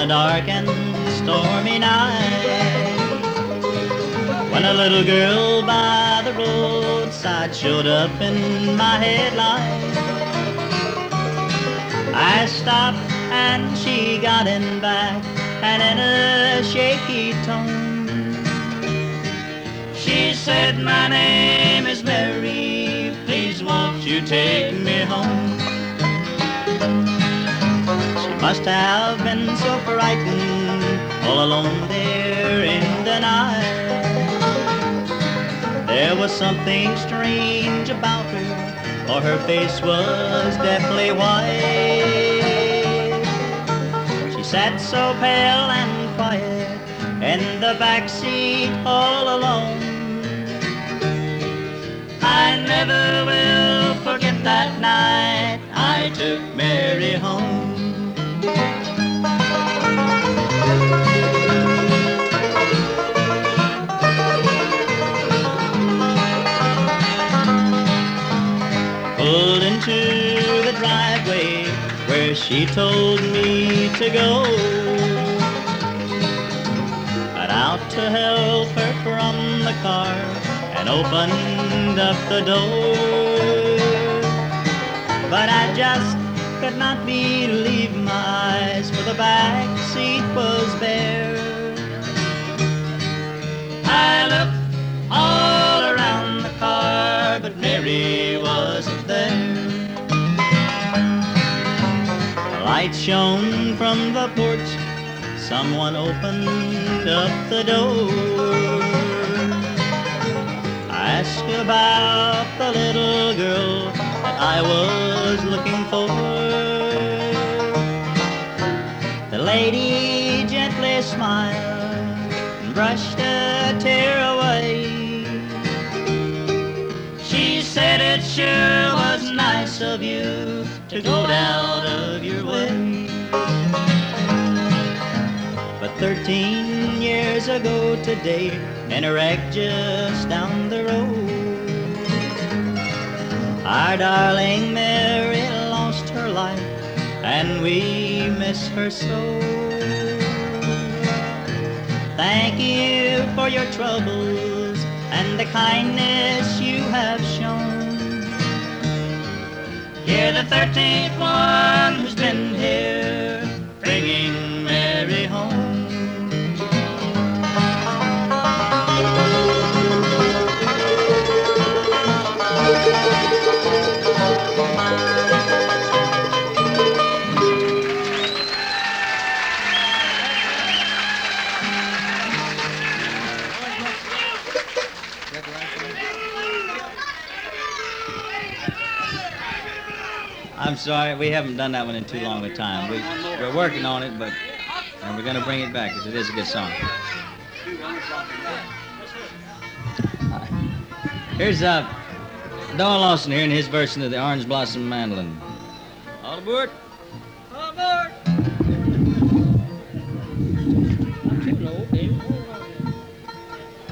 a dark and stormy night, when a little girl by the roadside showed up in my headlight. I stopped and she got in back, and in a shaky tone she said, "My name is Mary, please won't you take me home?" She must have been so frightened, all alone there in the night. There was something strange about her, for her face was deathly white. She sat so pale and quiet in the back seat all alone. I never will forget that night I took Mary home. Pulled into the driveway where she told me to go. Got out to help her from the car and opened up the door. But I just could not believe my eyes, for the back seat was bare. I looked all around the car, but Mary wasn't there. The light shone from the porch, someone opened up the door. I asked about the little girl that I was looking for. The lady gently smiled and brushed a tear away. She said, "It sure was nice of you to go out of your way." But 13 years ago today, in a wreck just down the road, our darling Mary lost her life, and we miss her so. Thank you for your troubles and the kindness you have shown. You're the 13th one who's been here bringing Mary home. I'm sorry, we haven't done that one in too long a time. We're working on it, but and we're going to bring it back because it is a good song. Here's Don Lawson here in his version of the Orange Blossom Mandolin. All aboard! All aboard!